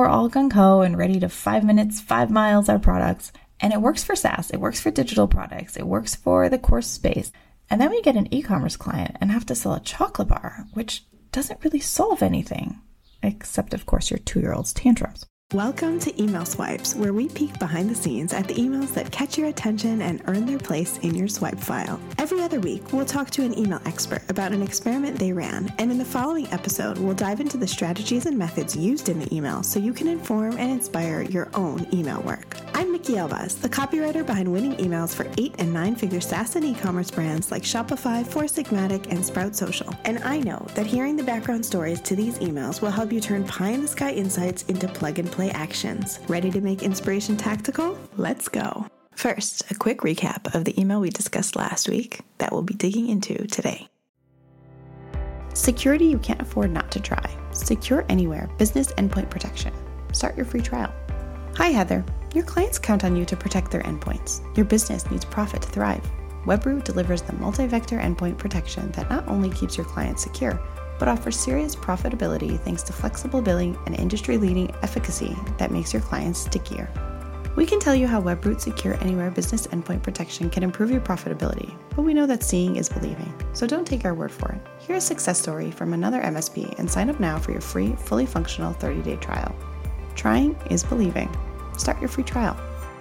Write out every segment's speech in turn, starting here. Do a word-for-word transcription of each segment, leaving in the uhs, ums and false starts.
we're all gung-ho and ready to five minutes, five miles our products. And it works for SaaS, it works for digital products, it works for the course space. And then we get an e-commerce client and have to sell a chocolate bar, which doesn't really solve anything, except of course your two-year-old's tantrums. Welcome to Email Swipes, where we peek behind the scenes at the emails that catch your attention and earn their place in your swipe file. Every other week, we'll talk to an email expert about an experiment they ran, and in the following episode, we'll dive into the strategies and methods used in the email so you can inform and inspire your own email work. I'm Nikki Elbaz, the copywriter behind winning emails for eight and nine-figure SaaS and e-commerce brands like Shopify, Four Sigmatic, and Sprout Social. And I know that hearing the background stories to these emails will help you turn pie-in-the-sky insights into plug-and-play actions. Ready to make inspiration tactical? Let's go. First, a quick recap of the email we discussed last week that we'll be digging into today. Security you can't afford not to try. Secure Anywhere Business Endpoint Protection. Start your free trial. Hi, Heather. Your clients count on you to protect their endpoints. Your business needs profit to thrive. Webroot delivers the multi-vector endpoint protection that not only keeps your clients secure, but offers serious profitability thanks to flexible billing and industry-leading efficacy that makes your clients stickier. We can tell you how Webroot Secure Anywhere Business Endpoint Protection can improve your profitability, but we know that seeing is believing, so don't take our word for it. Here's a success story from another M S P and sign up now for your free, fully functional thirty-day trial. Trying is believing. Start your free trial.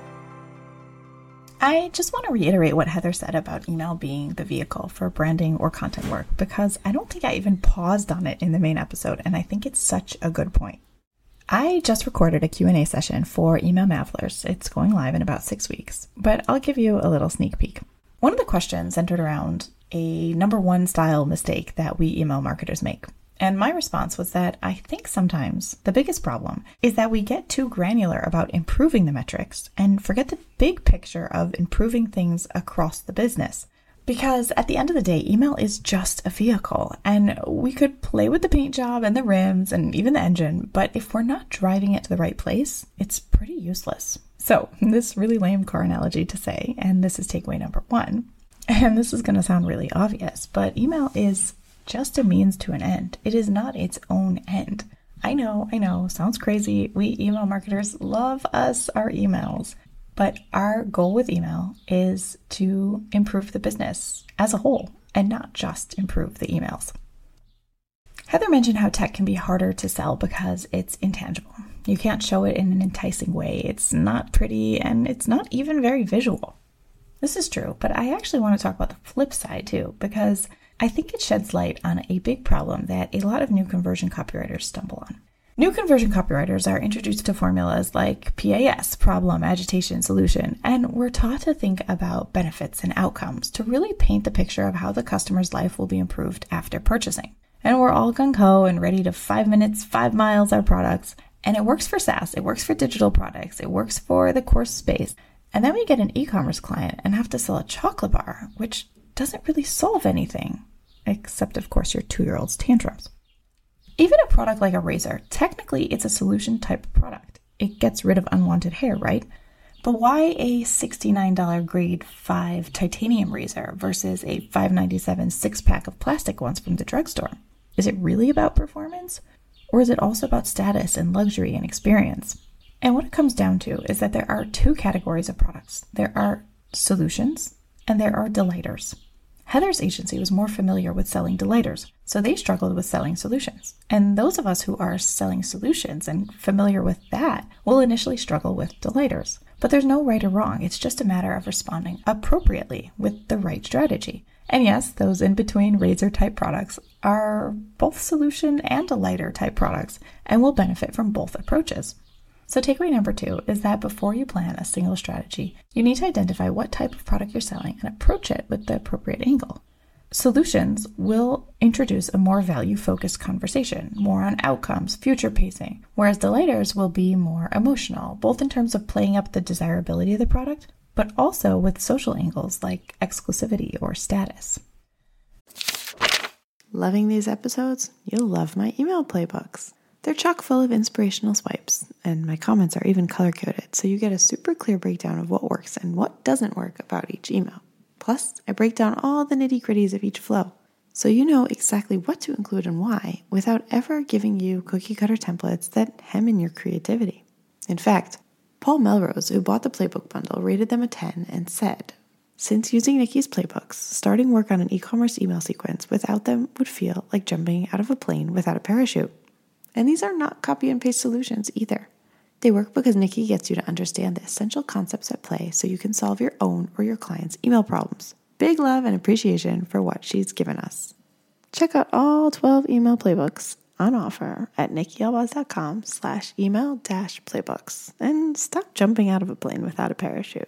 I just want to reiterate what Heather said about email being the vehicle for branding or content work, because I don't think I even paused on it in the main episode, and I think it's such a good point. I just recorded a Q and A session for Email Mavlers. It's going live in about six weeks, but I'll give you a little sneak peek. One of the questions centered around a number one style mistake that we email marketers make. And my response was that I think sometimes the biggest problem is that we get too granular about improving the metrics and forget the big picture of improving things across the business. Because at the end of the day, email is just a vehicle, and we could play with the paint job and the rims and even the engine, but if we're not driving it to the right place, it's pretty useless. So this really lame car analogy to say, and this is takeaway number one, and this is going to sound really obvious, but email is just a means to an end. It is not its own end. I know, I know, sounds crazy. We email marketers love us, our emails. But our goal with email is to improve the business as a whole and not just improve the emails. Heather mentioned how tech can be harder to sell because it's intangible. You can't show it in an enticing way. It's not pretty and it's not even very visual. This is true, but I actually want to talk about the flip side too, because I think it sheds light on a big problem that a lot of new conversion copywriters stumble on. New conversion copywriters are introduced to formulas like P A S, problem, agitation, solution, and we're taught to think about benefits and outcomes to really paint the picture of how the customer's life will be improved after purchasing. And we're all gung-ho and ready to five minutes, five miles our products. And it works for SaaS, it works for digital products, it works for the course space. And then we get an e-commerce client and have to sell a chocolate bar, which doesn't really solve anything, except of course your two-year-old's tantrums. Even a product like a razor, technically it's a solution type product. It gets rid of unwanted hair, right? But why a sixty-nine dollars grade five titanium razor versus a five ninety-seven six-pack of plastic ones from the drugstore? Is it really about performance? Or is it also about status and luxury and experience? And what it comes down to is that there are two categories of products. There are solutions and there are delighters. Heather's agency was more familiar with selling delighters, so they struggled with selling solutions. And those of us who are selling solutions and familiar with that will initially struggle with delighters. But there's no right or wrong. It's just a matter of responding appropriately with the right strategy. And yes, those in-between razor-type products are both solution and delighter type products and will benefit from both approaches. So takeaway number two is that before you plan a single strategy, you need to identify what type of product you're selling and approach it with the appropriate angle. Solutions will introduce a more value-focused conversation, more on outcomes, future pacing, whereas delighters will be more emotional, both in terms of playing up the desirability of the product, but also with social angles like exclusivity or status. Loving these episodes? You'll love my email playbooks. They're chock full of inspirational swipes, and my comments are even color-coded, so you get a super clear breakdown of what works and what doesn't work about each email. Plus, I break down all the nitty-gritties of each flow. so you know exactly what to include and why without ever giving you cookie cutter templates that hem in your creativity. In fact, Paul Melrose, who bought the Playbook bundle, rated them a ten and said, "Since using Nikki's playbooks, starting work on an e-commerce email sequence without them would feel like jumping out of a plane without a parachute." And these are not copy and paste solutions either. They work because Nikki gets you to understand the essential concepts at play so you can solve your own or your client's email problems. Big love and appreciation for what she's given us. Check out all twelve email playbooks on offer at nikkielbaz.com slash email dash playbooks and stop jumping out of a plane without a parachute.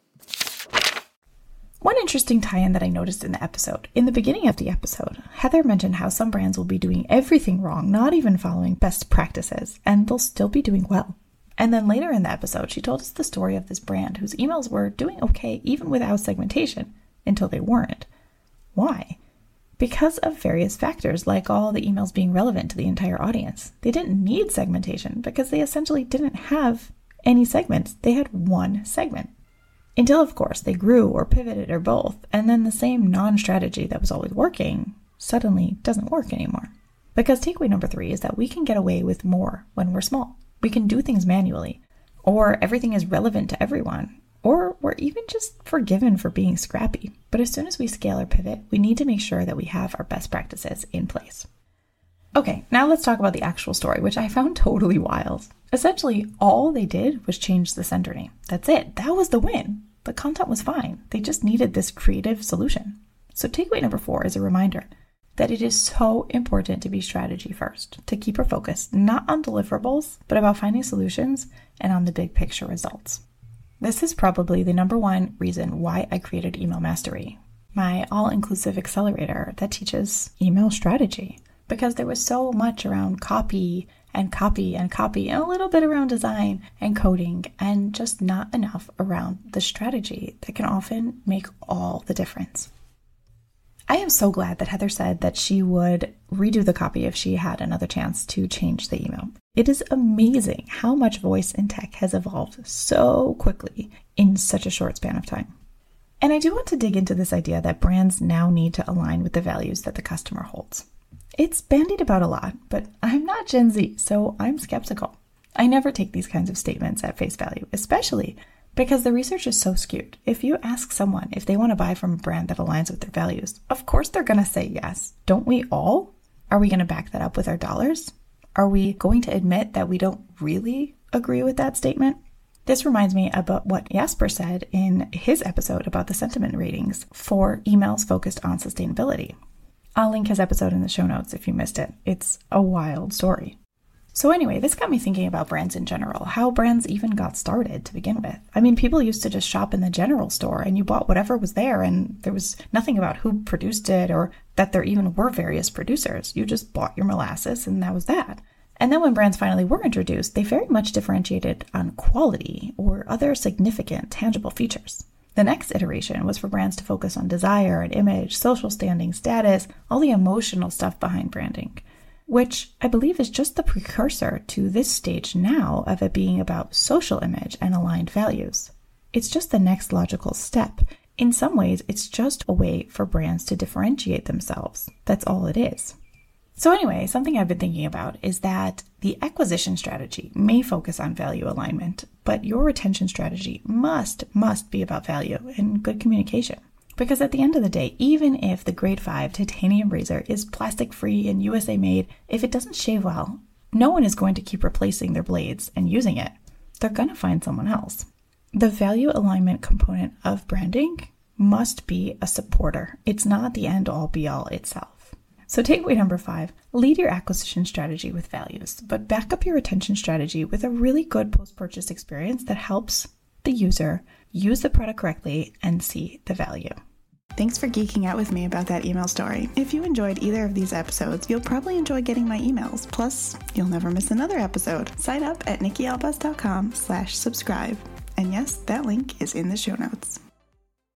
One interesting tie-in that I noticed in the episode. In the beginning of the episode, Heather mentioned how some brands will be doing everything wrong, not even following best practices, and they'll still be doing well. And then later in the episode, she told us the story of this brand whose emails were doing okay even without segmentation, until they weren't. Why? Because of various factors, like all the emails being relevant to the entire audience. They didn't need segmentation because they essentially didn't have any segments. They had one segment. Until, of course, they grew or pivoted or both, and then the same non-strategy that was always working suddenly doesn't work anymore. Because takeaway number three is that we can get away with more when we're small. We can do things manually, or everything is relevant to everyone, or we're even just forgiven for being scrappy. But as soon as we scale or pivot, we need to make sure that we have our best practices in place. Okay, now let's talk about the actual story, which I found totally wild. Essentially, all they did was change the sender name. That's it. That was the win. The content was fine. They just needed this creative solution. So takeaway number four is a reminder that it is so important to be strategy first, to keep our focus not on deliverables, but about finding solutions and on the big picture results. This is probably the number one reason why I created Email Mastery, my all-inclusive accelerator that teaches email strategy, because there was so much around copy and copy and copy and a little bit around design and coding and just not enough around the strategy that can often make all the difference. I am so glad that Heather said that she would redo the copy if she had another chance to change the email. It is amazing how much voice in tech has evolved so quickly in such a short span of time. And I do want to dig into this idea that brands now need to align with the values that the customer holds. It's bandied about a lot, but I'm not Gen Z, so I'm skeptical. I never take these kinds of statements at face value, especially because the research is so skewed. If you ask someone if they want to buy from a brand that aligns with their values, of course they're going to say yes. Don't we all? Are we going to back that up with our dollars? Are we going to admit that we don't really agree with that statement? This reminds me about what Jasper said in his episode about the sentiment ratings for emails focused on sustainability. I'll link his episode in the show notes if you missed it. It's a wild story. So anyway, this got me thinking about brands in general, how brands even got started to begin with. I mean, people used to just shop in the general store and you bought whatever was there and there was nothing about who produced it or that there even were various producers. You just bought your molasses and that was that. And then when brands finally were introduced, they very much differentiated on quality or other significant tangible features. The next iteration was for brands to focus on desire and image, social standing, status, all the emotional stuff behind branding, which I believe is just the precursor to this stage now of it being about social image and aligned values. It's just the next logical step. In some ways, it's just a way for brands to differentiate themselves. That's all it is. So anyway, something I've been thinking about is that the acquisition strategy may focus on value alignment, but your retention strategy must, must be about value and good communication. Because at the end of the day, even if the grade five titanium razor is plastic-free and U S A made, if it doesn't shave well, no one is going to keep replacing their blades and using it. They're going to find someone else. The value alignment component of branding must be a supporter. It's not the end-all be-all itself. So takeaway number five, lead your acquisition strategy with values, but back up your retention strategy with a really good post-purchase experience that helps the user use the product correctly and see the value. Thanks for geeking out with me about that email story. If you enjoyed either of these episodes, you'll probably enjoy getting my emails. Plus, you'll never miss another episode. Sign up at nikkielbaz.com slash subscribe. And yes, that link is in the show notes.